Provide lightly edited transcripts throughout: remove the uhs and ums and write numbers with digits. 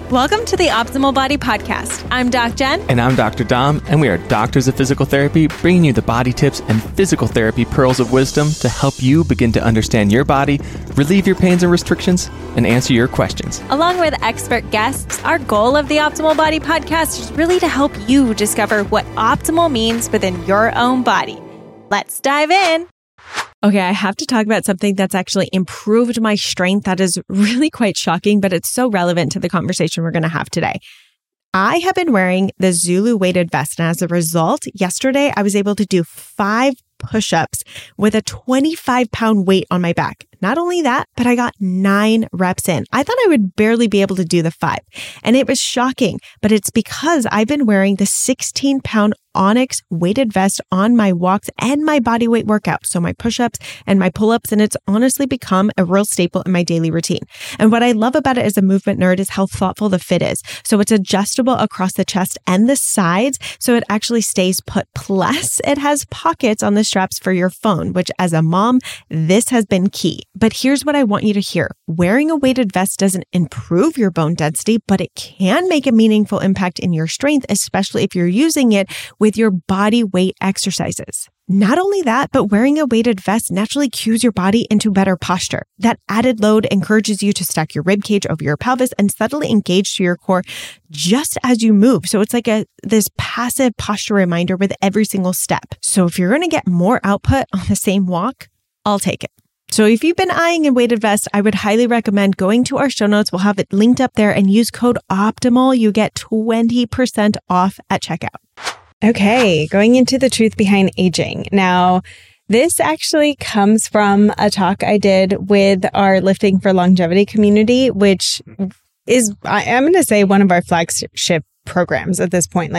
Welcome to the Optimal Body Podcast. I'm Doc Jen. And I'm Dr. Dom, and we are doctors of physical therapy, bringing you the body tips and physical therapy pearls of wisdom to help you begin to understand your body, relieve your pains and restrictions, and answer your questions. Along with expert guests, our goal of the Optimal Body Podcast is really to help you discover what optimal means within your own body. Let's dive in. Okay, I have to talk about something that's actually improved my strength that is really quite shocking, but it's so relevant to the conversation we're going to have today. I have been wearing the Zulu weighted vest, and as a result, yesterday I was able to do 5 push-ups with a 25-pound weight on my back. Not only that, but I got 9 reps in. I thought I would barely be able to do the 5, and it was shocking, but it's because I've been wearing the 16-pound Onyx weighted vest on my walks and my body weight workouts. So my push-ups and my pull-ups, and it's honestly become a real staple in my daily routine. And what I love about it as a movement nerd is how thoughtful the fit is. So it's adjustable across the chest and the sides, so it actually stays put. Plus, it has pockets on the straps for your phone, which as a mom, this has been key. But here's what I want you to hear. Wearing a weighted vest doesn't improve your bone density, but it can make a meaningful impact in your strength, especially if you're using it with your body weight exercises. Not only that, but wearing a weighted vest naturally cues your body into better posture. That added load encourages you to stack your rib cage over your pelvis and subtly engage to your core just as you move. So it's like this passive posture reminder with every single step. So if you're going to get more output on the same walk, I'll take it. So if you've been eyeing a weighted vest, I would highly recommend going to our show notes. We'll have it linked up there and use code OPTIMAL. You get 20% off at checkout. Okay, going into the truth behind aging. Now, this actually comes from a talk I did with our Lifting for Longevity community, which is, I'm going to say, one of our flagship programs at this point.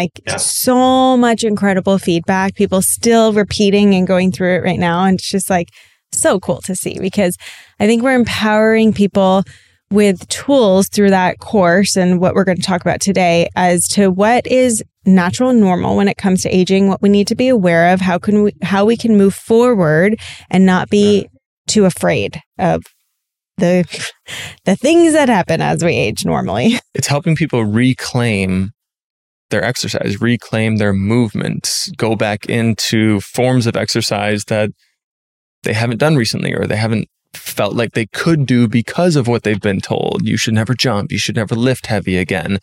So much incredible feedback, people still repeating and going through it right now. And it's just so cool to see, because I think we're empowering people with tools through that course and what we're going to talk about today as to what is natural and normal when it comes to aging, what we need to be aware of, how we can move forward and not be too afraid of the things that happen as we age normally. It's helping people reclaim their exercise, reclaim their movements, go back into forms of exercise that they haven't done recently, or they haven't felt like they could do because of what they've been told. You should never jump. You should never lift heavy again.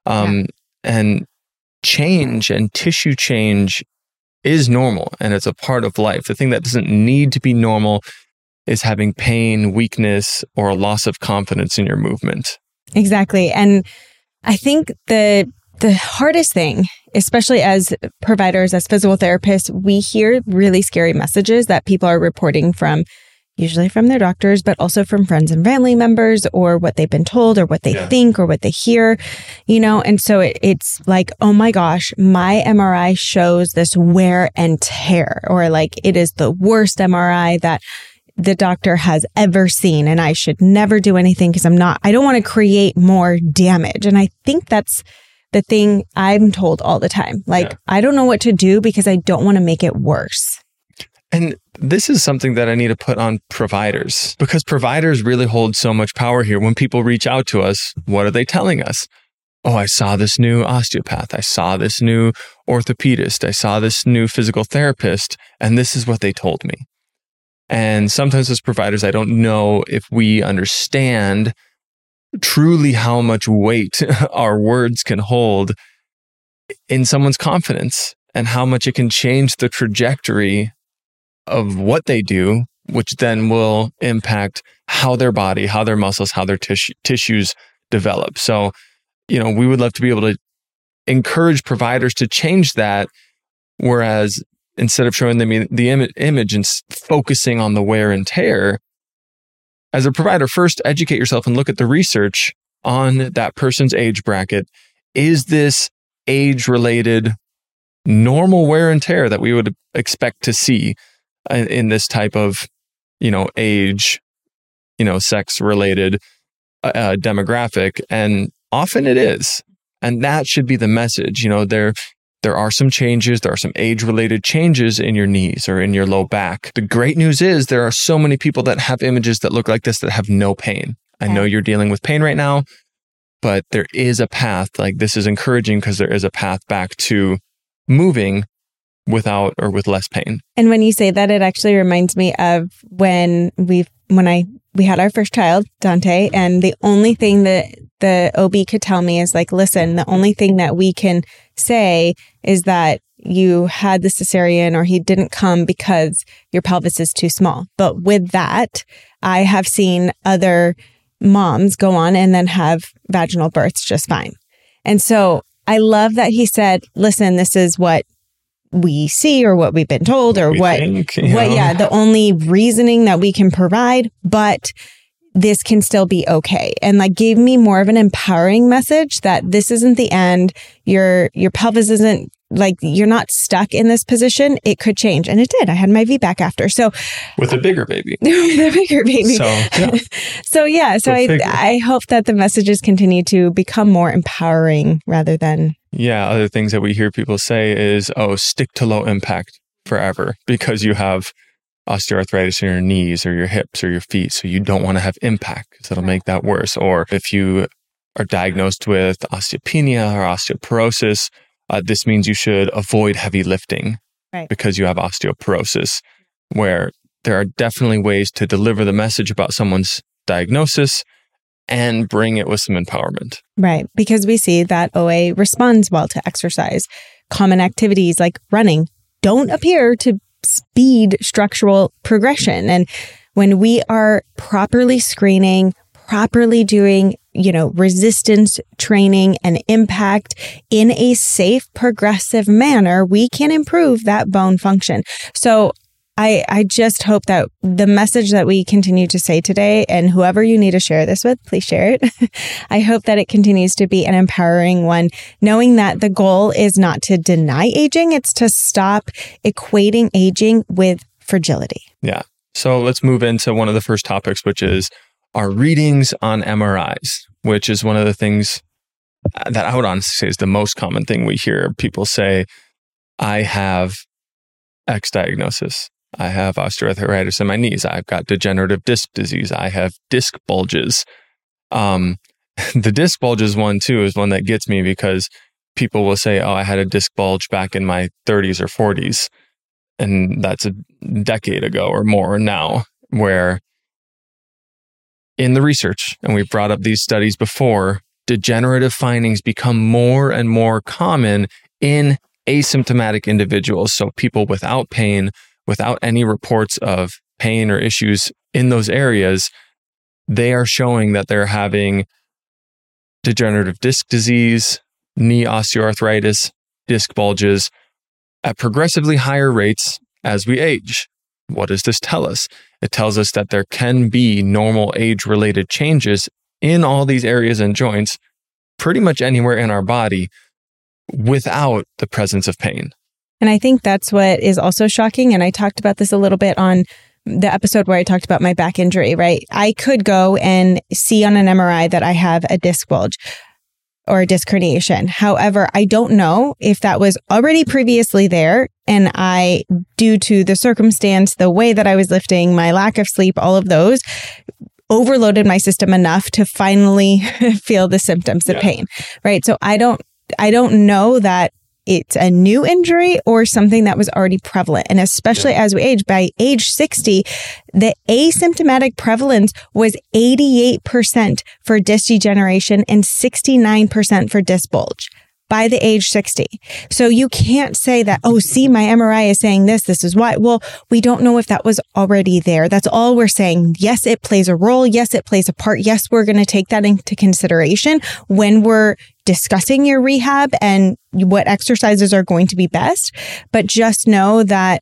And change and tissue change is normal, and it's a part of life. The thing that doesn't need to be normal is having pain, weakness, or a loss of confidence in your movement. Exactly. And I think the hardest thing, especially as providers, as physical therapists, we hear really scary messages that people are reporting usually from their doctors, but also from friends and family members, or what they've been told, or what they think, or what they hear, and so it's like, oh my gosh, my MRI shows this wear and tear, or it is the worst MRI that the doctor has ever seen, and I should never do anything because I don't want to create more damage. And I think that's the thing I'm told all the time. I don't know what to do because I don't want to make it worse. And this is something that I need to put on providers, because providers really hold so much power here. When people reach out to us, what are they telling us? Oh, I saw this new osteopath. I saw this new orthopedist. I saw this new physical therapist, and this is what they told me. And sometimes as providers, I don't know if we understand truly how much weight our words can hold in someone's confidence, and how much it can change the trajectory of what they do, which then will impact how their body, how their muscles, how their tissues develop. So, we would love to be able to encourage providers to change that, whereas instead of showing them the image and focusing on the wear and tear, as a provider, first educate yourself and look at the research on that person's age bracket. Is this age-related normal wear and tear that we would expect to see in this type of, age, sex-related demographic? And often it is. And that should be the message. There are some changes. There are some age-related changes in your knees or in your low back. The great news is there are so many people that have images that look like this that have no pain. I know you're dealing with pain right now. but there is a path. Like, this is encouraging because there is a path back to moving without or with less pain. And when you say that, it actually reminds me of when we had our first child, Dante, and the only thing that the OB could tell me is like, listen, the only thing that we can say is that you had the cesarean or he didn't come because your pelvis is too small. But with that, I have seen other moms go on and then have vaginal births just fine. And so I love that he said, listen, this is what we see or what we've been told or the only reasoning that we can provide, but this can still be okay. And like gave me more of an empowering message that this isn't the end. Your pelvis isn't like, you're not stuck in this position. It could change. And it did. I had my VBAC after. So with a bigger baby. So I hope that the messages continue to become more empowering rather than. Yeah. Other things that we hear people say is, stick to low impact forever because you have osteoarthritis in your knees or your hips or your feet. So you don't want to have impact because it'll make that worse. Or if you are diagnosed with osteopenia or osteoporosis, this means you should avoid heavy lifting because you have osteoporosis, where there are definitely ways to deliver the message about someone's diagnosis and bring it with some empowerment. Right. Because we see that OA responds well to exercise. Common activities like running don't appear to speed structural progression. And when we are properly screening, properly doing, resistance training and impact in a safe, progressive manner, we can improve that bone function. So I just hope that the message that we continue to say today, and whoever you need to share this with, please share it. I hope that it continues to be an empowering one, knowing that the goal is not to deny aging, it's to stop equating aging with fragility. Yeah. So let's move into one of the first topics, which is our readings on MRIs, which is one of the things that I would honestly say is the most common thing we hear. People say, I have X diagnosis. I have osteoarthritis in my knees. I've got degenerative disc disease. I have disc bulges. The disc bulges one too is one that gets me because people will say, I had a disc bulge back in my 30s or 40s. And that's a decade ago or more now, where in the research, and we've brought up these studies before, degenerative findings become more and more common in asymptomatic individuals. So people without pain, without any reports of pain or issues in those areas, they are showing that they're having degenerative disc disease, knee osteoarthritis, disc bulges at progressively higher rates as we age. What does this tell us? It tells us that there can be normal age-related changes in all these areas and joints, pretty much anywhere in our body, without the presence of pain. And I think that's what is also shocking. And I talked about this a little bit on the episode where I talked about my back injury, right? I could go and see on an MRI that I have a disc bulge or a disc herniation. However, I don't know if that was already previously there and I, due to the circumstance, the way that I was lifting, my lack of sleep, all of those, overloaded my system enough to finally feel the symptoms of pain, right? So I don't know that it's a new injury or something that was already prevalent. And especially as we age, by age 60, the asymptomatic prevalence was 88% for disc degeneration and 69% for disc bulge by the age 60. So you can't say that, see, my MRI is saying this is why. Well, we don't know if that was already there. That's all we're saying. Yes, it plays a role. Yes, it plays a part. Yes, we're going to take that into consideration when we're discussing your rehab and what exercises are going to be best. But just know that,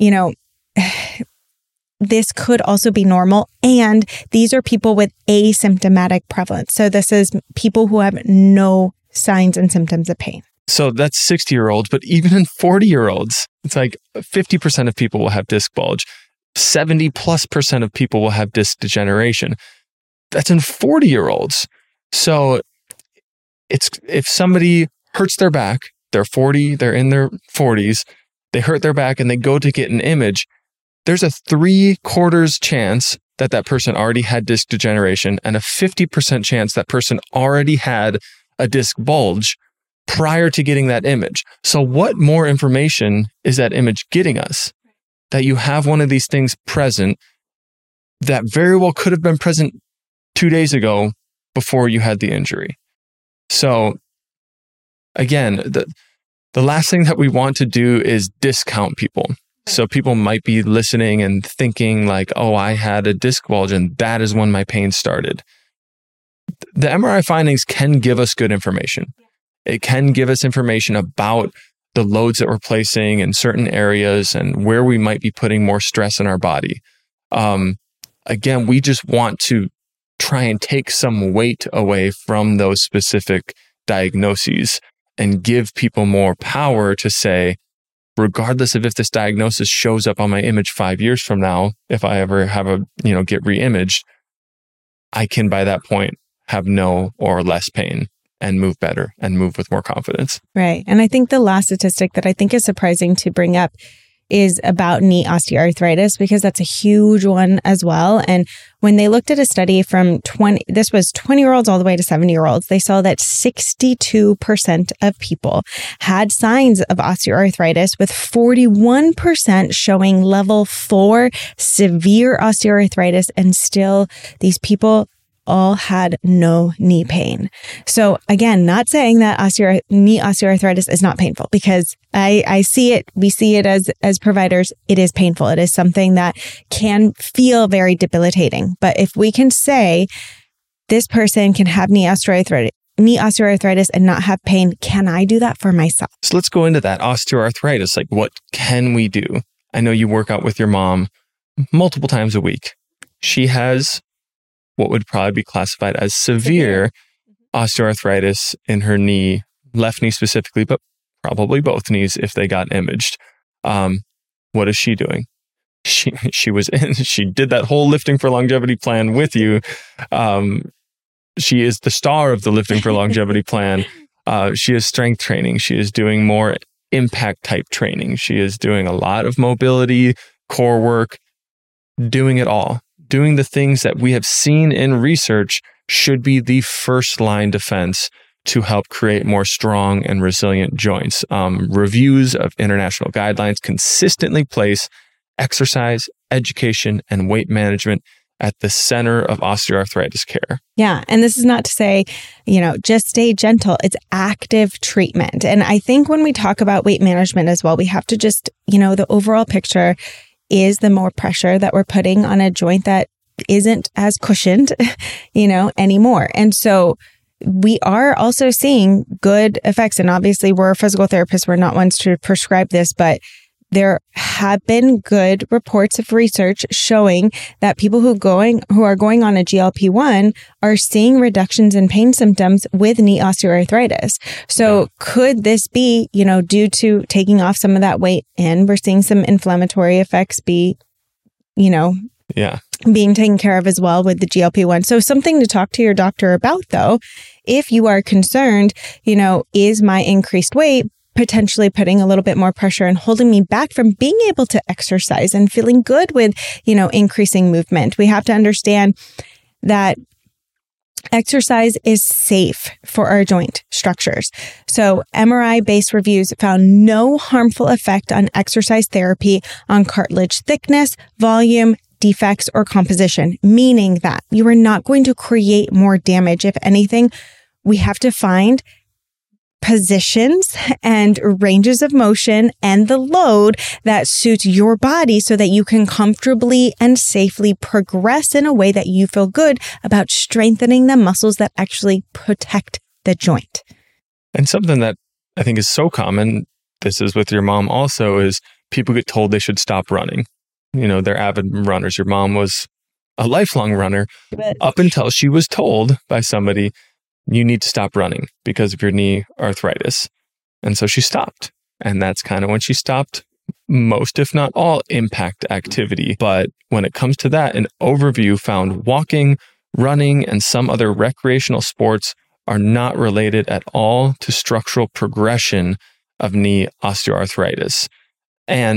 this could also be normal. And these are people with asymptomatic prevalence. So this is people who have no signs and symptoms of pain. So that's 60-year-olds, but even in 40-year-olds, it's like 50% of people will have disc bulge. 70+% of people will have disc degeneration. That's in 40-year-olds. So it's if somebody hurts their back, they're 40, they're in their 40s, they hurt their back and they go to get an image, there's a 3/4 chance that that person already had disc degeneration and a 50% chance that person already had a disc bulge prior to getting that image. So what more information is that image getting us? That you have one of these things present that very well could have been present 2 days ago before you had the injury. So again, the last thing that we want to do is discount people. So people might be listening and thinking like, oh, I had a disc bulge and that is when my pain started. The MRI findings can give us good information. It can give us information about the loads that we're placing in certain areas and where we might be putting more stress in our body. Again, we just want to try and take some weight away from those specific diagnoses and give people more power to say, regardless of if this diagnosis shows up on my image 5 years from now, if I ever have get re-imaged, I can by that point have no or less pain and move better and move with more confidence. Right. And I think the last statistic that I think is surprising to bring up is about knee osteoarthritis, because that's a huge one as well. And when they looked at a study from 20-year-olds all the way to 70-year-olds, they saw that 62% of people had signs of osteoarthritis, with 41% showing level 4 severe osteoarthritis. And still, these people all had no knee pain. So again, not saying that knee osteoarthritis is not painful, because I see it, we see it as providers, it is painful. It is something that can feel very debilitating. But if we can say this person can have knee osteoarthritis and not have pain, can I do that for myself? So let's go into that osteoarthritis. Like, what can we do? I know you work out with your mom multiple times a week. She has what would probably be classified as severe osteoarthritis in her knee, left knee specifically, but probably both knees if they got imaged. What is she doing? She did that whole Lifting for Longevity plan with you. She is the star of the Lifting for Longevity plan. She is strength training. She is doing more impact type training. She is doing a lot of mobility, core work, doing it all. Doing the things that we have seen in research should be the first line defense to help create more strong and resilient joints. Reviews of international guidelines consistently place exercise, education, and weight management at the center of osteoarthritis care. Yeah. And this is not to say, just stay gentle. It's active treatment. And I think when we talk about weight management as well, we have to just, the overall picture is the more pressure that we're putting on a joint that isn't as cushioned, anymore. And so we are also seeing good effects. And obviously we're physical therapists. We're not ones to prescribe this, but there have been good reports of research showing that people who are going on a GLP-1 are seeing reductions in pain symptoms with knee osteoarthritis. So could this be, due to taking off some of that weight, and we're seeing some inflammatory effects being taken care of as well with the GLP-1. So something to talk to your doctor about, though, if you are concerned, is my increased weight potentially putting a little bit more pressure and holding me back from being able to exercise and feeling good with, increasing movement. We have to understand that exercise is safe for our joint structures. So MRI-based reviews found no harmful effect on exercise therapy on cartilage thickness, volume, defects, or composition, meaning that you are not going to create more damage. If anything, we have to find positions and ranges of motion and the load that suits your body so that you can comfortably and safely progress in a way that you feel good about strengthening the muscles that actually protect the joint. And something that I think is so common, this is with your mom also, is people get told they should stop running. They're avid runners. Your mom was a lifelong runner up until she was told by somebody, you need to stop running because of your knee arthritis. And so she stopped. And that's kind of when she stopped most, if not all, impact activity. But when it comes to that, an overview found walking, running, and some other recreational sports are not related at all to structural progression of knee osteoarthritis. And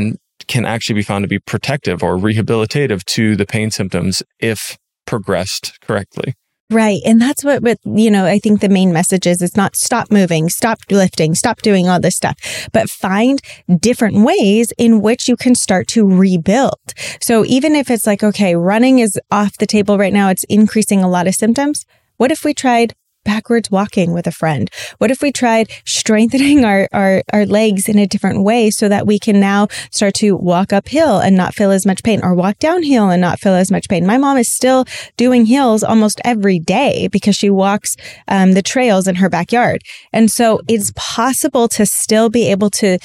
can actually be found to be protective or rehabilitative to the pain symptoms if progressed correctly. Right. And that's what, I think the main message is, it's not stop moving, stop lifting, stop doing all this stuff, but find different ways in which you can start to rebuild. So even if it's like, okay, running is off the table right now, it's increasing a lot of symptoms. What if we tried backwards walking with a friend? What if we tried strengthening our legs in a different way so that we can now start to walk uphill and not feel as much pain, or walk downhill and not feel as much pain? My mom is still doing hills almost every day because she walks the trails in her backyard. And so it's possible to still be able to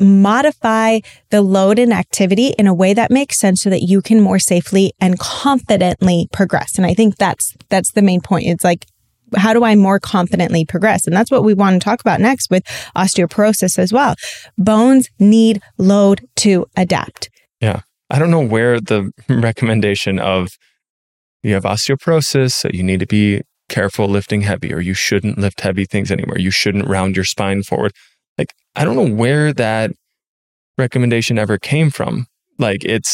modify the load and activity in a way that makes sense so that you can more safely and confidently progress. And I think that's the main point. It's like, how do I more confidently progress? And that's what we want to talk about next with osteoporosis as well. Bones need load to adapt. Yeah. I don't know where the recommendation of you have osteoporosis, so you need to be careful lifting heavy, or you shouldn't lift heavy things anymore. You shouldn't round your spine forward. Like, I don't know where that recommendation ever came from. Like, it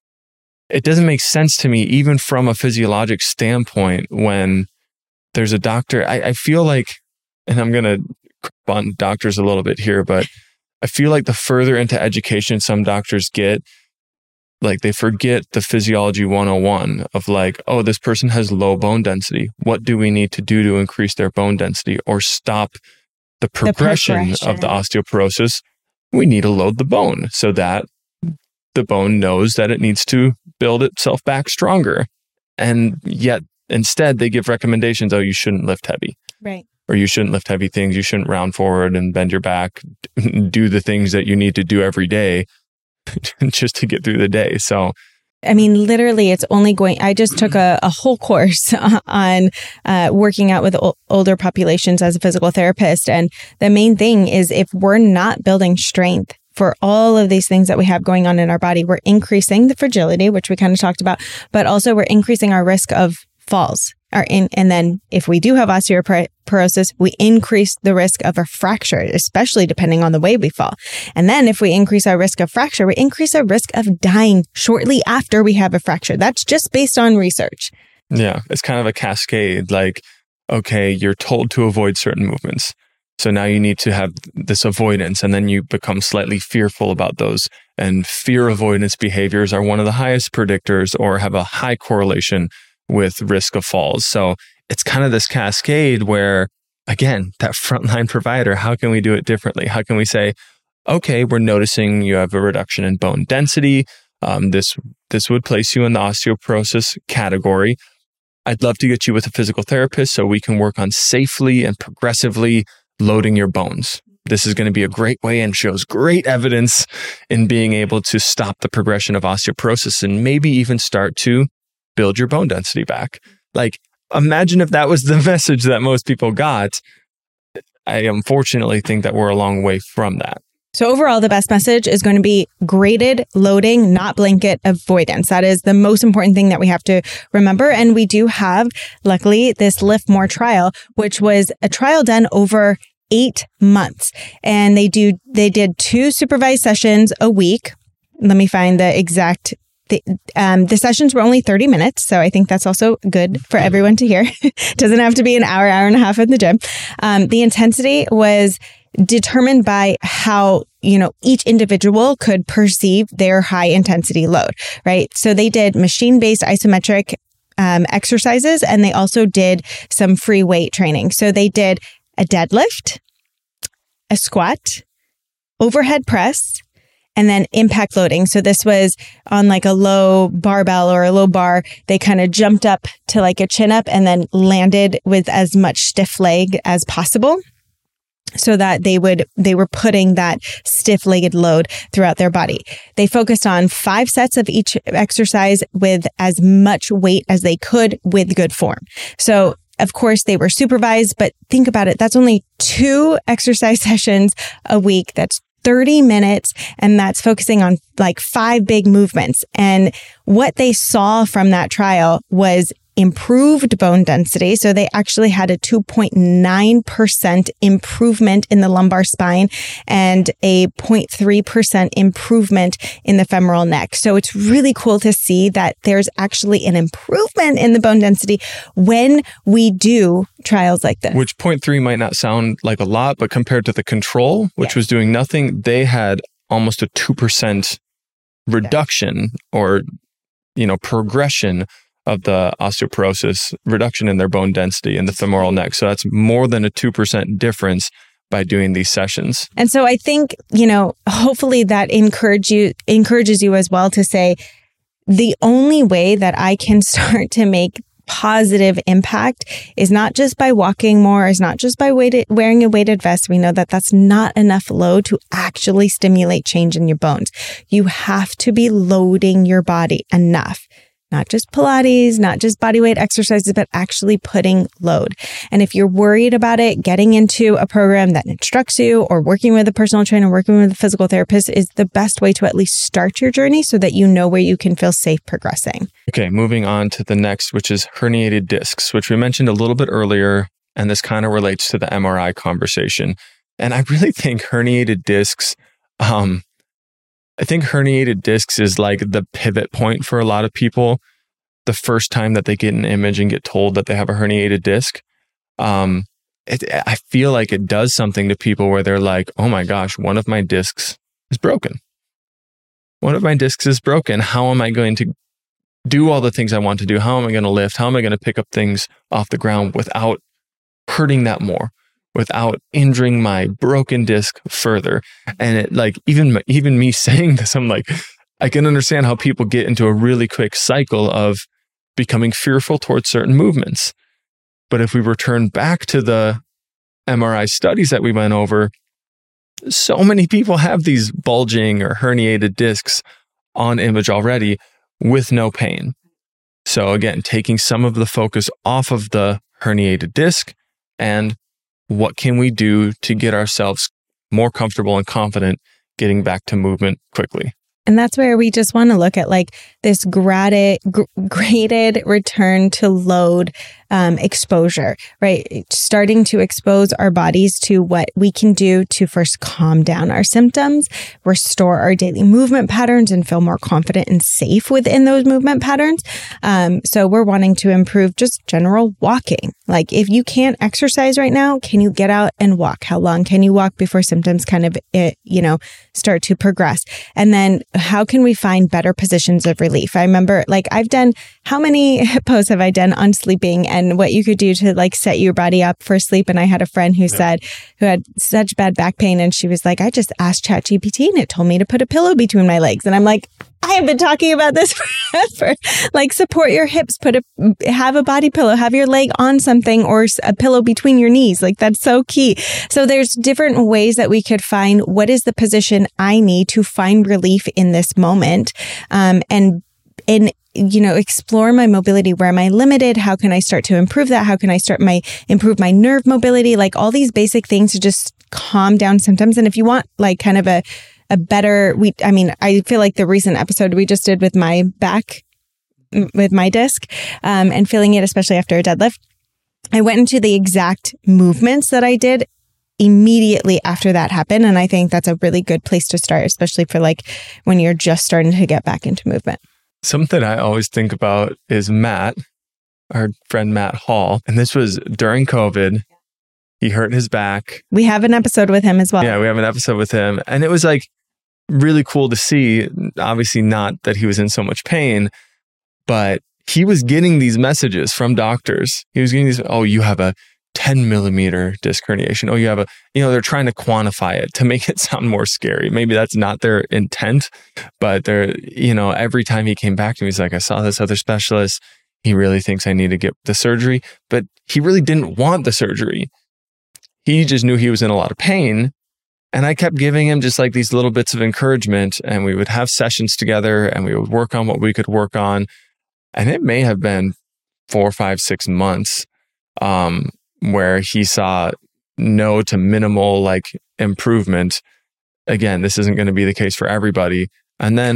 doesn't make sense to me, even from a physiologic standpoint, when there's a doctor. I feel like, and I'm going to crap on doctors a little bit here, but I feel like the further into education some doctors get, like, they forget the physiology 101 of like, oh, this person has low bone density. What do we need to do to increase their bone density or stop the progression of the osteoporosis? We need to load the bone so that the bone knows that it needs to build itself back stronger. And yet, instead, they give recommendations. Oh, you shouldn't lift heavy. Right. Or you shouldn't lift heavy things. You shouldn't round forward and bend your back. Do the things that you need to do every day just to get through the day. So, I mean, literally, it's only I just took a whole course on working out with older populations as a physical therapist. And the main thing is, if we're not building strength for all of these things that we have going on in our body, we're increasing the fragility, which we kind of talked about, but also we're increasing our risk of falls. And then if we do have osteoporosis, we increase the risk of a fracture, especially depending on the way we fall. And then if we increase our risk of fracture, we increase our risk of dying shortly after we have a fracture. That's just based on research. Yeah, it's kind of a cascade. Like, okay, you're told to avoid certain movements. So now you need to have this avoidance, and then you become slightly fearful about those. And fear avoidance behaviors are one of the highest predictors, or have a high correlation with risk of falls. So it's kind of this cascade where, again, that frontline provider, how can we do it differently? How can we say, okay, we're noticing you have a reduction in bone density. This would place you in the osteoporosis category. I'd love to get you with a physical therapist so we can work on safely and progressively loading your bones. This is going to be a great way and shows great evidence in being able to stop the progression of osteoporosis and maybe even start to build your bone density back. Like, imagine if that was the message that most people got. I unfortunately think that we're a long way from that. So overall, the best message is going to be graded loading, not blanket avoidance. That is the most important thing that we have to remember. And we do have, luckily, this Lift More trial, which was a trial done over 8 months. And they did 2 supervised sessions a week. Let me find the exact. The sessions were only 30 minutes. So I think that's also good for everyone to hear. Doesn't have to be an hour and a half in the gym. The intensity was determined by how, each individual could perceive their high intensity load, right? So they did machine-based isometric exercises, and they also did some free weight training. So they did a deadlift, a squat, overhead press, and then impact loading. So this was on like a low barbell or a low bar. They kind of jumped up to like a chin up and then landed with as much stiff leg as possible, so that they were putting that stiff-legged load throughout their body. They focused on 5 sets of each exercise with as much weight as they could with good form. So of course, they were supervised, but think about it. That's only 2 exercise sessions a week. That's 30 minutes, and that's focusing on like 5 big movements. And what they saw from that trial was improved bone density. So they actually had a 2.9% improvement in the lumbar spine and a 0.3% improvement in the femoral neck. So it's really cool to see that there's actually an improvement in the bone density when we do trials like this. Which 0.3 might not sound like a lot, but compared to the control, which was doing nothing, they had almost a 2% reduction or, progression of the osteoporosis, reduction in their bone density in the femoral neck. So that's more than a 2% difference by doing these sessions. And so I think, hopefully that encourages you as well to say, the only way that I can start to make positive impact is not just by walking more, is not just by wearing a weighted vest. We know that that's not enough load to actually stimulate change in your bones. You have to be loading your body enough. Not just Pilates, not just body weight exercises, but actually putting load. And if you're worried about it, getting into a program that instructs you or working with a personal trainer, working with a physical therapist is the best way to at least start your journey so that you know where you can feel safe progressing. Okay, moving on to the next, which is herniated discs, which we mentioned a little bit earlier. And this kind of relates to the MRI conversation. And I really think herniated discs, is like the pivot point for a lot of people. The first time that they get an image and get told that they have a herniated disc, I feel like it does something to people where they're like, oh my gosh, one of my discs is broken. One of my discs is broken. How am I going to do all the things I want to do? How am I going to lift? How am I going to pick up things off the ground without hurting that more? Without injuring my broken disc further. And it even me saying this, I'm like, I can understand how people get into a really quick cycle of becoming fearful towards certain movements. But if we return back to the MRI studies that we went over, so many people have these bulging or herniated discs on image already with no pain. So again, taking some of the focus off of the herniated disc and what can we do to get ourselves more comfortable and confident getting back to movement quickly? And that's where we just want to look at like this graded return to load exposure, right? Starting to expose our bodies to what we can do to first calm down our symptoms, restore our daily movement patterns, and feel more confident and safe within those movement patterns. So we're wanting to improve just general walking. Like if you can't exercise right now, can you get out and walk? How long can you walk before symptoms kind of, start to progress? And then how can we find better positions of relief? I remember how many posts have I done on sleeping and what you could do to like set your body up for sleep? And I had a friend who had such bad back pain and she was like, I just asked ChatGPT and it told me to put a pillow between my legs. And I'm like, I have been talking about this forever. Like support your hips, have a body pillow, have your leg on something or a pillow between your knees. Like that's so key. So there's different ways that we could find what is the position I need to find relief in this moment. Explore my mobility. Where am I limited? How can I start to improve that? How can I improve my nerve mobility? Like all these basic things to just calm down symptoms. And if you want like kind of a better, I feel like the recent episode we just did with my back, with my disc, and feeling it, especially after a deadlift, I went into the exact movements that I did immediately after that happened. And I think that's a really good place to start, especially for like when you're just starting to get back into movement. Something I always think about is Matt, our friend Matt Hall. And this was during COVID. He hurt his back. We have an episode with him as well. Yeah, we have an episode with him. And it was like really cool to see. Obviously not that he was in so much pain, but he was getting these messages from doctors. He was getting these, oh, you have a 10 millimeter disc herniation. Oh, you have they're trying to quantify it to make it sound more scary. Maybe that's not their intent, but every time he came back to me, he's like, I saw this other specialist. He really thinks I need to get the surgery, but he really didn't want the surgery. He just knew he was in a lot of pain. And I kept giving him just like these little bits of encouragement, and we would have sessions together and we would work on what we could work on. And it may have been 4, 5, 6 months, where he saw no to minimal like improvement. Again, this isn't going to be the case for everybody. And then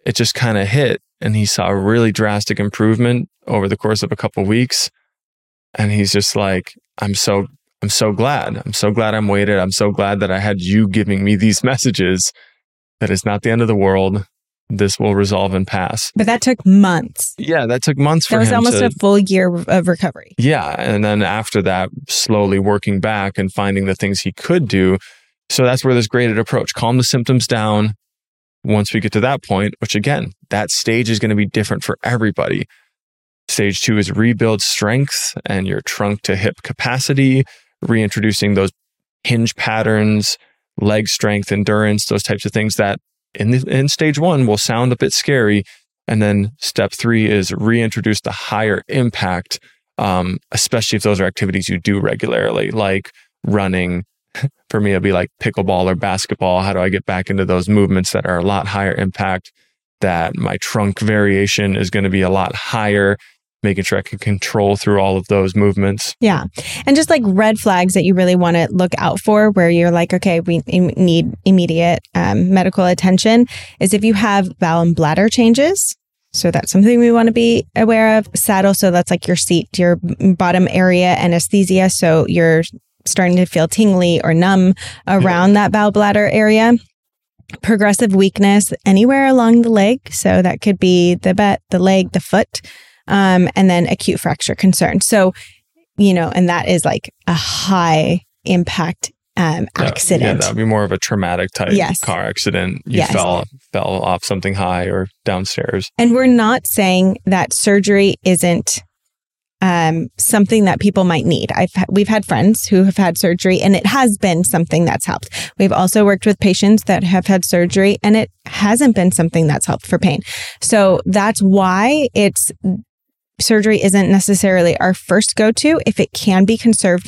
it just kind of hit, and he saw a really drastic improvement over the course of a couple of weeks. And he's just like, I'm so glad. I'm so glad I'm waited. I'm so glad that I had you giving me these messages, that it's not the end of the world. This will resolve and pass. But that took months. Yeah, that took months for him. That was almost a full year of recovery. Yeah. And then after that, slowly working back and finding the things he could do. So that's where this graded approach, calm the symptoms down. Once we get to that point, which again, that stage is going to be different for everybody. Stage 2 is rebuild strength and your trunk to hip capacity, reintroducing those hinge patterns, leg strength, endurance, those types of things that in stage 1 will sound a bit scary. And then step 3 is reintroduce the higher impact, especially if those are activities you do regularly, like running. For me, it'd be like pickleball or basketball. How do I get back into those movements that are a lot higher impact, that my trunk variation is going to be a lot higher, making sure I can control through all of those movements. Yeah. And just like red flags that you really want to look out for, where you're like, okay, we need immediate medical attention, is if you have bowel and bladder changes. So that's something we want to be aware of. Saddle, so that's like your seat, your bottom area, anesthesia. So you're starting to feel tingly or numb around that bowel bladder area. Progressive weakness anywhere along the leg. So that could be the butt, the leg, the foot. And then acute fracture concern. So, and that is like a high impact accident. Yeah, that would be more of a traumatic type car accident. You fell off something high or downstairs. And we're not saying that surgery isn't something that people might need. We've had friends who have had surgery and it has been something that's helped. We've also worked with patients that have had surgery and it hasn't been something that's helped for pain. So that's why surgery isn't necessarily our first go-to if it can be conserved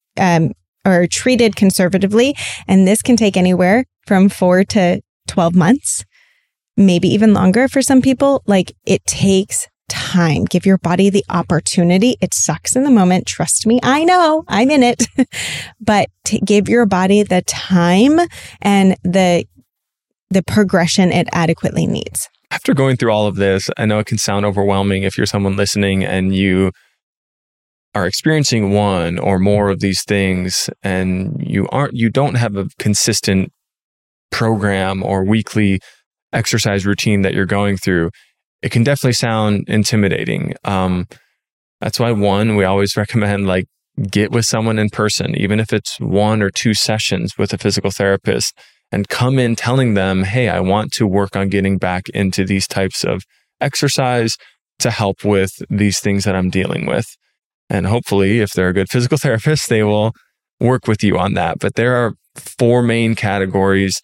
or treated conservatively. And this can take anywhere from 4 to 12 months, maybe even longer for some people. Like, it takes time. Give your body the opportunity. It sucks in the moment. Trust me. I know, I'm in it, but to give your body the time and the progression it adequately needs. After going through all of this, I know it can sound overwhelming if you're someone listening and you are experiencing one or more of these things and you don't have a consistent program or weekly exercise routine that you're going through. It can definitely sound intimidating. That's why we always recommend get with someone in person, even if it's 1 or 2 sessions with a physical therapist, and come in telling them, hey, I want to work on getting back into these types of exercise to help with these things that I'm dealing with. And hopefully, if they're a good physical therapist, they will work with you on that. But there are 4 main categories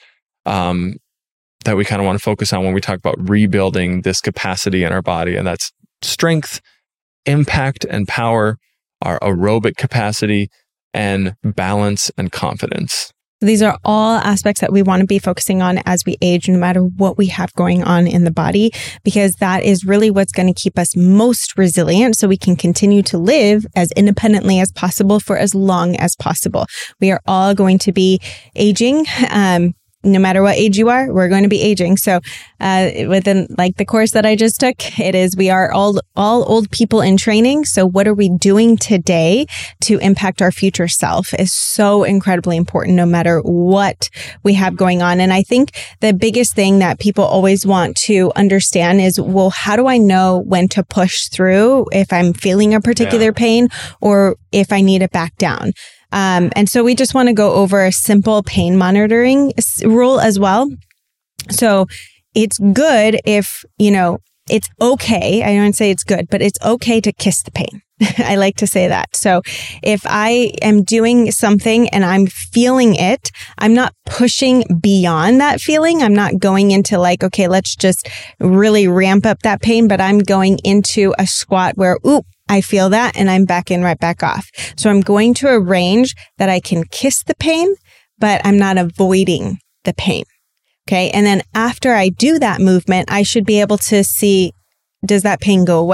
that we kind of want to focus on when we talk about rebuilding this capacity in our body. And that's strength, impact and power, our aerobic capacity, and balance and confidence. These are all aspects that we want to be focusing on as we age, no matter what we have going on in the body, because that is really what's going to keep us most resilient so we can continue to live as independently as possible for as long as possible. We are all going to be aging. No matter what age you are, we're going to be aging. So within the course that I just took, we are all old people in training. So what are we doing today to impact our future self is so incredibly important, no matter what we have going on. And I think the biggest thing that people always want to understand is, well, how do I know when to push through if I'm feeling a particular pain or if I need to back down? And so we just want to go over a simple pain monitoring rule as well. So it's good if, it's okay. I don't say it's good, but it's okay to kiss the pain. I like to say that. So if I am doing something and I'm feeling it, I'm not pushing beyond that feeling. I'm not going into okay, let's just really ramp up that pain, but I'm going into a squat where, I feel that and I'm right back off. So I'm going to a range that I can kiss the pain, but I'm not avoiding the pain. Okay. And then after I do that movement, I should be able to see, does that pain go away?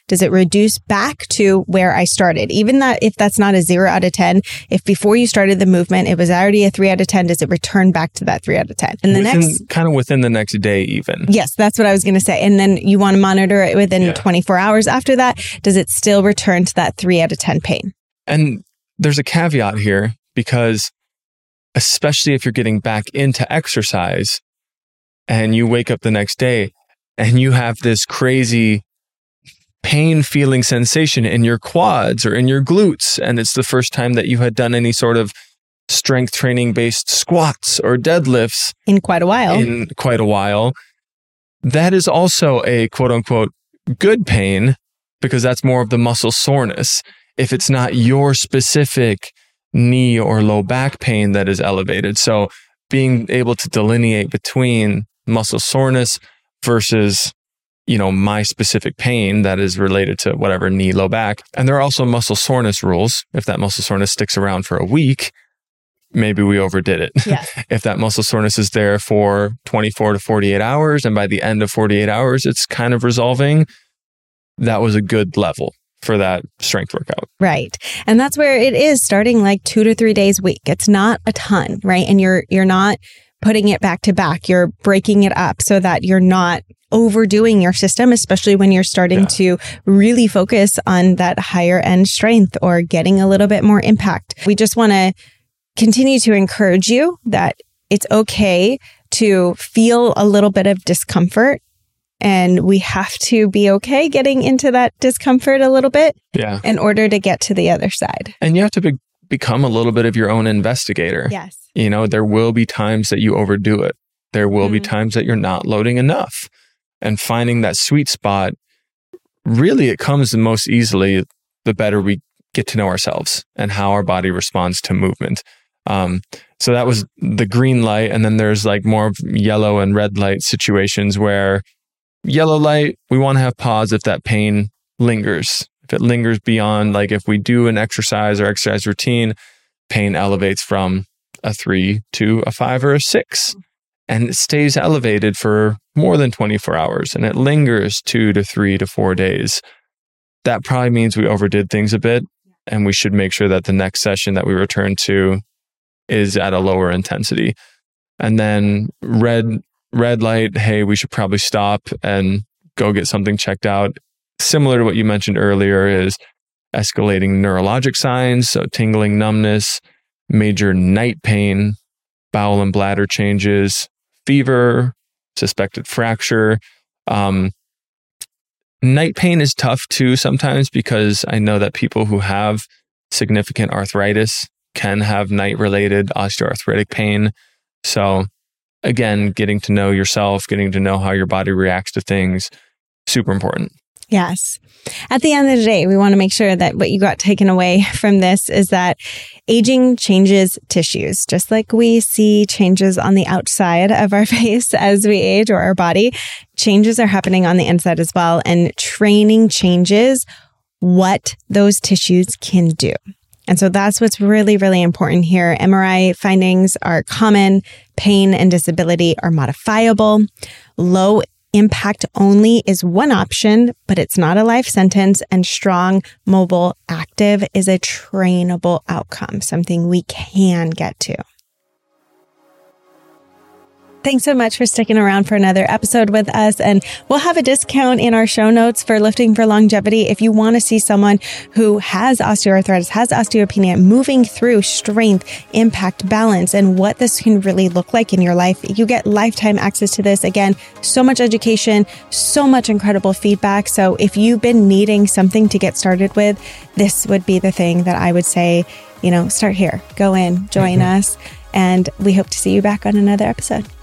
Does it reduce back to where I started? Even that, if that's not a 0 out of 10, if before you started the movement, it was already a 3 out of 10, does it return back to that 3 out of 10? And within the next day, even. Yes, that's what I was going to say. And then you want to monitor it within 24 hours after that. Does it still return to that 3 out of 10 pain? And there's a caveat here, because especially if you're getting back into exercise and you wake up the next day and you have this crazy pain feeling sensation in your quads or in your glutes, and it's the first time that you had done any sort of strength training based squats or deadlifts in quite a while, that is also a quote unquote good pain, because that's more of the muscle soreness. If it's not your specific knee or low back pain that is elevated. So being able to delineate between muscle soreness versus, my specific pain that is related to whatever knee, low back. And there are also muscle soreness rules. If that muscle soreness sticks around for a week, maybe we overdid it. Yes. If that muscle soreness is there for 24 to 48 hours, and by the end of 48 hours, it's kind of resolving, that was a good level for that strength workout. Right. And that's where it is starting like 2 to 3 days a week. It's not a ton, right? And you're not putting it back to back. You're breaking it up so that you're not overdoing your system, especially when you're starting to really focus on that higher end strength or getting a little bit more impact. We just want to continue to encourage you that it's okay to feel a little bit of discomfort. And we have to be okay getting into that discomfort a little bit in order to get to the other side. And you have to become a little bit of your own investigator. Yes. There will be times that you overdo it. There will be times that you're not loading enough. And finding that sweet spot, really it comes the most easily the better we get to know ourselves and how our body responds to movement. So that was the green light. And then there's like more yellow and red light situations where yellow light, we want to have pause if that pain lingers. If it lingers beyond, like if we do an exercise or exercise routine, pain elevates from a 3 to a 5 or a 6. And it stays elevated for more than 24 hours and it lingers 2 to 3 to 4 days. That probably means we overdid things a bit, and we should make sure that the next session that we return to is at a lower intensity. And then red light, hey, we should probably stop and go get something checked out. Similar to what you mentioned earlier is escalating neurologic signs, so tingling, numbness, major night pain, bowel and bladder changes, fever, suspected fracture. Night pain is tough too sometimes, because I know that people who have significant arthritis can have night-related osteoarthritic pain. So again, getting to know yourself, getting to know how your body reacts to things, super important. Yes. At the end of the day, we want to make sure that what you got taken away from this is that aging changes tissues. Just like we see changes on the outside of our face as we age, or our body, changes are happening on the inside as well. And training changes what those tissues can do. And so that's what's really, really important here. MRI findings are common. Pain and disability are modifiable. Low impact only is one option, but it's not a life sentence. And strong, mobile, active is a trainable outcome, something we can get to. Thanks so much for sticking around for another episode with us. And we'll have a discount in our show notes for Lifting for Longevity. If you want to see someone who has osteoarthritis, has osteopenia, moving through strength, impact, balance, and what this can really look like in your life, you get lifetime access to this. Again, so much education, so much incredible feedback. So if you've been needing something to get started with, this would be the thing that I would say, start here, go in, join us. And we hope to see you back on another episode.